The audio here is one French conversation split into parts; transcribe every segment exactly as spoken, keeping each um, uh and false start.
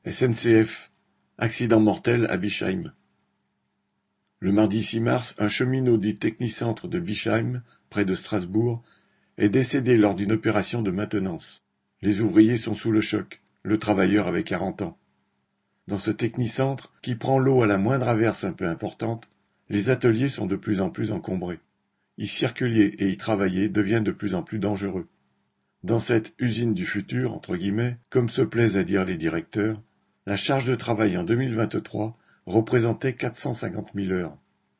S N C F, accident mortel à Bischheim. Le mardi six mars, un cheminot du technicentre de Bischheim, près de Strasbourg, est décédé lors d'une opération de maintenance. Les ouvriers sont sous le choc, le travailleur avait quarante ans. Dans ce technicentre, qui prend l'eau à la moindre averse un peu importante, les ateliers sont de plus en plus encombrés. Y circuler et y travailler devient de plus en plus dangereux. Dans cette « usine du futur », entre guillemets, comme se plaisent à dire les directeurs, la charge de travail en deux mille vingt-trois représentait quatre cent cinquante mille heures.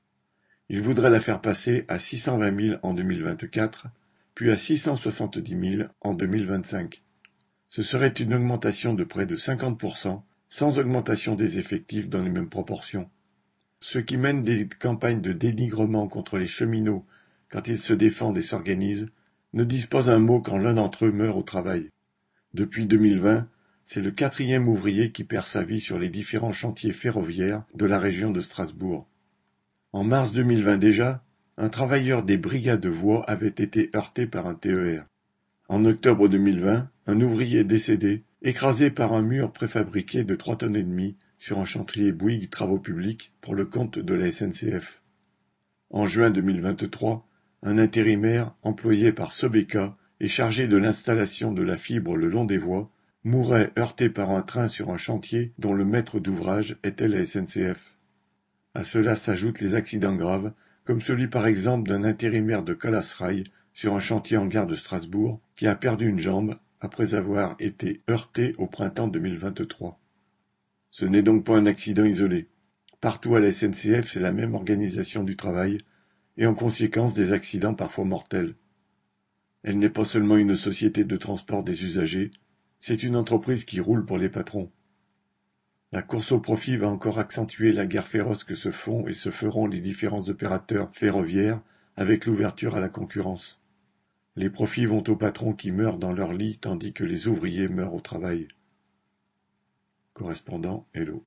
Ils voudraient la faire passer à six cent vingt mille en deux mille vingt-quatre, puis à six cent soixante-dix mille en deux mille vingt-cinq. Ce serait une augmentation de près de cinquante pour cent, sans augmentation des effectifs dans les mêmes proportions. Ceux qui mènent des campagnes de dénigrement contre les cheminots quand ils se défendent et s'organisent ne disent pas un mot quand l'un d'entre eux meurt au travail. Depuis deux mille vingt, c'est le quatrième ouvrier qui perd sa vie sur les différents chantiers ferroviaires de la région de Strasbourg. En mars deux mille vingt déjà, un travailleur des brigades de voies avait été heurté par un T E R. En octobre deux mille vingt, un ouvrier est décédé, écrasé par un mur préfabriqué de trois tonnes et demie sur un chantier Bouygues Travaux Publics pour le compte de la S N C F. En juin deux mille vingt-trois, un intérimaire employé par Sobeca et chargé de l'installation de la fibre le long des voies mourait heurté par un train sur un chantier dont le maître d'ouvrage était la S N C F. À cela s'ajoutent les accidents graves, comme celui par exemple d'un intérimaire de Calasrail sur un chantier en gare de Strasbourg qui a perdu une jambe après avoir été heurté au printemps deux mille vingt-trois. Ce n'est donc pas un accident isolé. Partout à la S N C F, c'est la même organisation du travail, et en conséquence des accidents parfois mortels. Elle n'est pas seulement une société de transport des usagers, c'est une entreprise qui roule pour les patrons. La course au profit va encore accentuer la guerre féroce que se font et se feront les différents opérateurs ferroviaires avec l'ouverture à la concurrence. Les profits vont aux patrons qui meurent dans leur lit tandis que les ouvriers meurent au travail. Correspondant Hello.